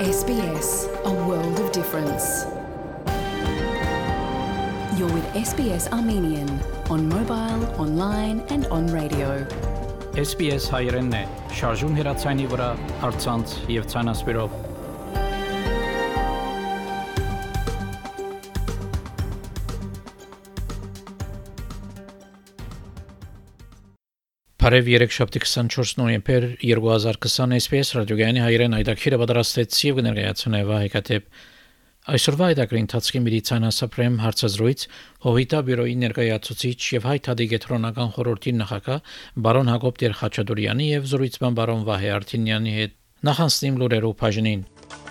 SBS, a world of difference. You're with SBS Armenian on mobile, online and on radio. SBS հայերենն է, շարժուն հեռացայինի վրա, առցանց եւ ցանասպիրով։ Բարև երեքշաբթի 24 նոյեմբեր 2020 SBS ռադիոգյանի հայերեն այդակիրը պատրաստեց եւ կներկայացնե Վահեկատեփ այսօրվա այդակրի ընթացքի մեդիցինասապրեմ հարցազրույց հովիտա բյուրոյի ներկայացուցիչ եւ հայ թադի գետրոնական խորհրդի նախագահ բարոն Հակոբ Տեր-Խաչատուրյանի եւ զրույցման բարոն Վահե Արթինյանի հետ նախանցնիմ լուրերով բաժնին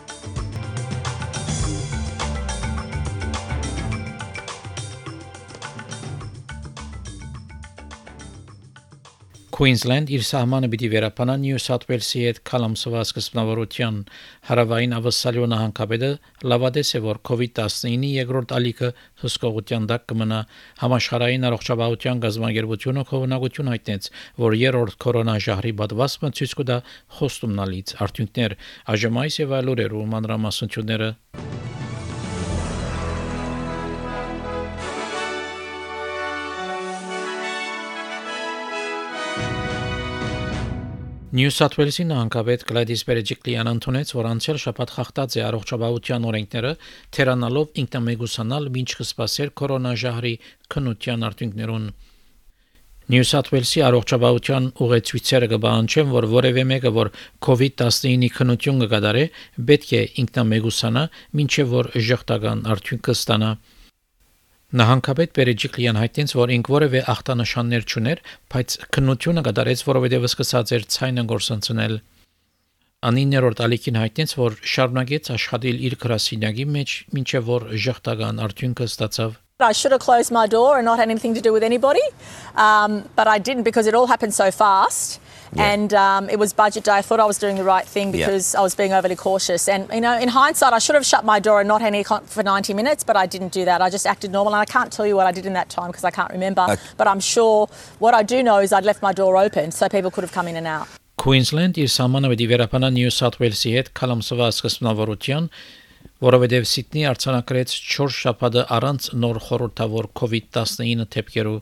Queensland իր սահմանը պիտի վերապանա New South Wales-ի հետ կալամսվա սկզբնավորության հարավային ավսալյո նահանգապետը լավադես է որ COVID-19-ի երկրորդ ալիքը հսկողության տակ կմնա համաշխարհային առողջապահության գազագերբությունը քողնակություն հայտնեց որ երրորդ կորոնաժահրի պատվաստումը ցույց կտա խոստումնալից արդյունքներ այժմ այս եւ այլ լուրերով մանրամասնությունները New South Wales-ի նահանգապետ Գլադիս Բերեջիկլիան ընդունեց, որ անցյալ շաբաթ խախտած է առողջապահության օրենքները, թերանալով ինքնամեգուսանալ մինչ կսպասեր կորոնաժահրի քննության արդյունքներուն։ New South Wales-ի առողջապահության ուղեցույցերը կբանջեն, որ որևէ մեկը, որ COVID-19-ի քննություն կկատարի, պետք է ինքնամեգուսանա, մինչև որ ժխտական արդյունք կստանա։ Նահանգապետ Բերեջիկլիան հայտնեց, որ ինք որևէ ախտանշաններ չուներ, բայց քննությունը կատարեց, որովհետև սկսած էր ցայնը գործընծնել։ Անիններորդ ալիքին հայտնեց, որ շարունակեց աշխատել իր գրասենյակի մեջ, մինչև որ ժխտական արդյունքը ստացավ։ I should have closed my door and not had anything to do with anybody, but I didn't because it all happened so fast. Yeah. And it was budget day. I thought I was doing the right thing because I was being overly cautious. And, you know, in hindsight, I should have shut my door and not had any for 90 minutes, but I didn't do that. I just acted normal. And I can't tell you what I did in that time because I can't remember. But I'm sure what I do know is I'd left my door open so people could have come in and out. Queensland իր սահմանը պիտի վերապանա New South Wales-ի հետ կալամսվա սկզբնավորության, որովհետև Սիդնի արձանագրեց 4 շաբաթը առանց նոր խորհրդավոր COVID-19 դեպքերու։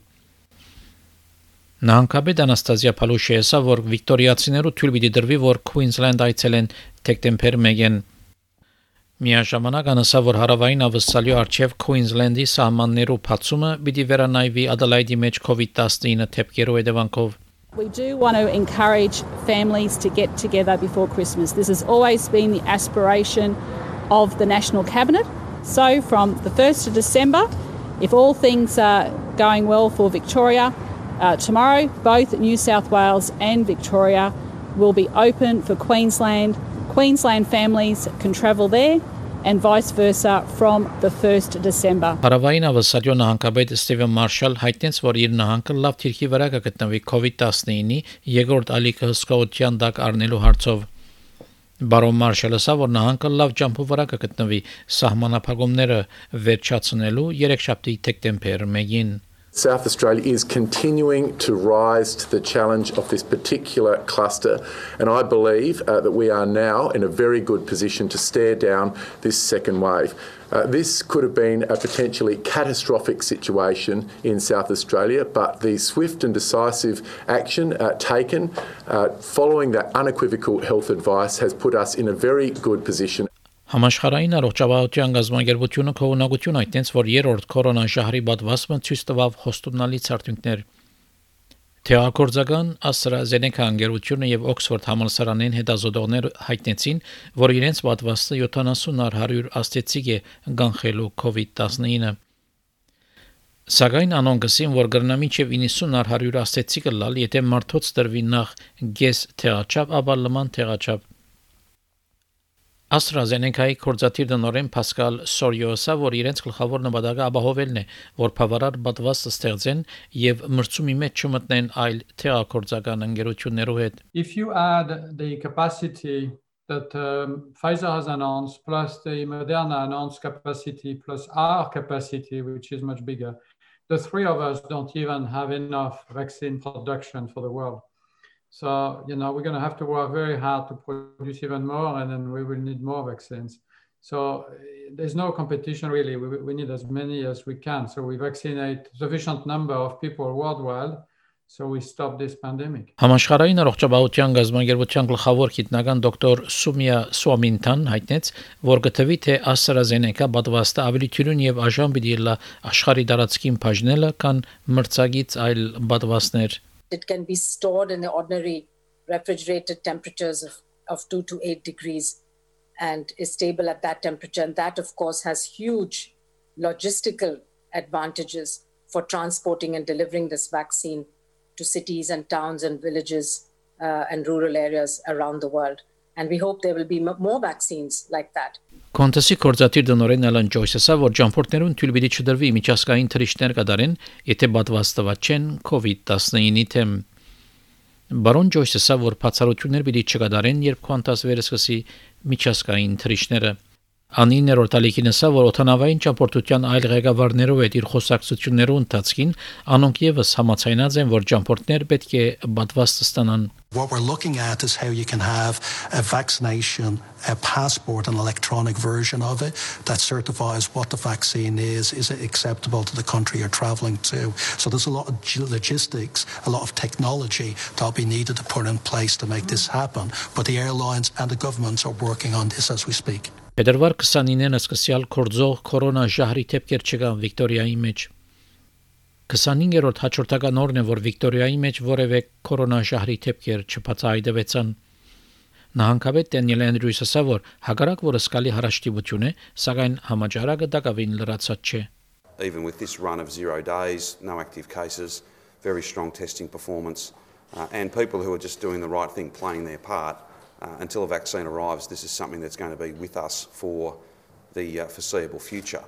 Նահանգապետ Անաստազիա Փալուշը ասավ, որ վիկտորիացիներու թույլ պիտի դրվի, որ Queensland այցելեն դեկտեմբեր 1-ին։ Միաժամանակ անասավ, որ հարավային ավսալյո արչև Queensland-ի սահմաններու բացումը պիտի վերանայվի Adelaide-ի մեջ COVID-19 դեպքերու հետևանքով։ We do want to encourage families to get together before Christmas. This has always been the aspiration of the National Cabinet. So from the 1st of December, if all things are going well for Victoria, tomorrow both New South Wales and Victoria will be open for Queensland. Queensland families can travel there and vice versa from the 1st of December. Հարավային ավսալյո նահանգապետ Ստիվեն Մարշալ հայտնեց, որ իր նահանգը լավ թիրքի վրա կգտնվի COVID-19-ի երկրորդ ալիքը հսկողության տակ առնելու հարցով։ Բարոն Մարշալը ասա, որ նահանգը լավ ջամփու վրա կգտնվի սահմանափակումները վերջացնելու երեքշաբթի դեկտեմբեր 1-ին։ South Australia is continuing to rise to the challenge of this particular cluster, and I believe that we are now in a very good position to stare down this second wave. This could have been a potentially catastrophic situation in South Australia, but the swift and decisive action taken following that unequivocal health advice has put us in a very good position. Համաշխարհային առողջապահության գազագերբությունը քողնակություն այդտենց որ երրորդ կորոնաժահրի պատվաստումը ցույց տվավ խոստումնալից արդյունքներ Թեակորձական AstraZeneca ընկերությունը եւ Oxford համալսարանեն հետազոտողներ հայտնեցին, որ իրենց պատվաստը 70-100 աստեցիկ է գանխելու COVID-19-ը։ Սակայն անոնգսին որ գրնա մինչև 90-100 աստեցիկ լալ, եթե մարդոց դրվի նախ գես թեաչափ, ապա լման թեաչափ AstraZeneca-ի կորզաթիր դնորեն Pascal Soriosը, որ իրենց գլխավոր նպատակը ապահովելն է, որ բավարար պատվաստ ստեղծեն եւ մրցումի մեջ չմտնեն այլ թեակորձական ընկերություններու հետ։ If you add the capacity that Pfizer has announced plus the Moderna announced capacity plus our capacity which is much bigger, the three of us don't even have enough vaccine production for the world. So, we're going to have to work very hard to produce even more, and then we will need more vaccines. So there's no competition really. We need as many as we can. So we vaccinate sufficient number of people worldwide. So we stop this pandemic. Համաշխարհային առողջապահության գազագերբության գլխավոր գիտնական դոկտոր Սումիա Սուամինտան հայտնեց, որ գտվի թե AstraZeneca պատվաստը ավելի թյուրուն եւ արժան պիտի լա աշխարհի տարածքին բաժնելը կան մրցակից այլ պատվաստներ. It can be stored in the ordinary refrigerated temperatures of 2 to 8 degrees and is stable at that temperature. And that, of course, has huge logistical advantages for transporting and delivering this vaccine to cities and towns and villages and rural areas around the world. And we hope there will be more vaccines like that. Կոնտեսի կորզատիր դնորեն Ալան Ջոյսը, որ ճամփորդներուն թույլ պիտի չդրվի միջազգային թռիչքներ կդարեն, եթե պատվաստված չեն COVID-19-ի թեմ։ Բարոն Ջոյսը, որ բացառություններ պիտի չկատարեն, երբ Qantas վերսկսի միջազգային թռիչքները։ Անիներորդ ալիքինսա, որ օթանավային ճամփորդության այլ ղեկավարներով հետ իր խոսակցություններու ընթացքին անոնք եւս համաձայնած են, որ ճամփորդներ պետք է պատվաստ ստանան. What we're looking at is how you can have a vaccination, a passport, an electronic version of it that certifies what the vaccine is it acceptable to the country you're traveling to. So there's a lot of logistics, a lot of technology that'll be needed to put in place to make this happen. But the airlines and the governments are working on this as we speak. Փետրվար 29-ը սկսյալ կորձող կորոնա ժահրի թեփքեր չկան Վիկտորիայի մեջ։ 25-րդ հաջորդական օրն է, որ Վիկտորիայի մեջ որևէ կորոնա ժահրի թեփքեր չբացահայտվեցան։ Նահանգապետ Դենիել Էնդրյուսը ասա, որ հակառակ որ սկալի հարաշտիվություն է, սակայն համաճարակը դակավին լրացած չէ։ Even with this run of 0 days, no active cases, very strong testing performance, and people who are just doing the right thing, playing their part. Until a vaccine arrives, this is something that's going to be with us for the foreseeable future.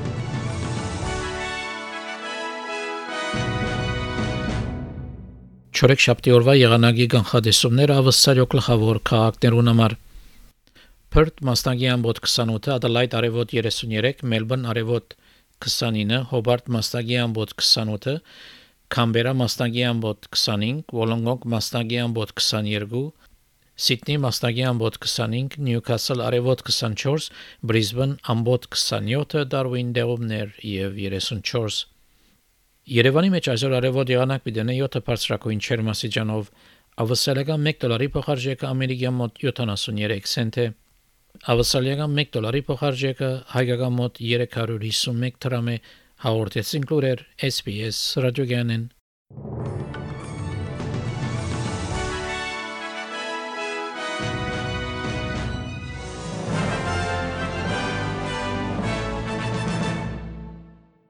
Չորեքշաբթի օրվա եղանակի կանխատեսումները ավստարյո գլխավոր քաղաքներուն համար։ Perth մասնագի ամբոտ 28, Adelaide արևոտ 33, Melbourne արևոտ 29, Hobart մասնագի ամբոտ 28, Canberra մասնագի ամբոտ 25, Wollongong մասնագի ամբոտ 22, Sydney մասնագի ամբոտ 25, Newcastle արևոտ 24, Brisbane ամբոտ 27, Darwin դեղումներ եւ 34։ Երևանի մեջ այսօր արևոտ եղանակ պիտենե 7 բարձրակույն չերմասիջանով, ավսալական $1 փոխարժեքը ամերիկյան մոտ 73 سنت է, ավսալական $1 փոխարժեքը հայկական մոտ 351 դրամ է, հաղորդեցին լուրեր SPS ռադիոգյանեն։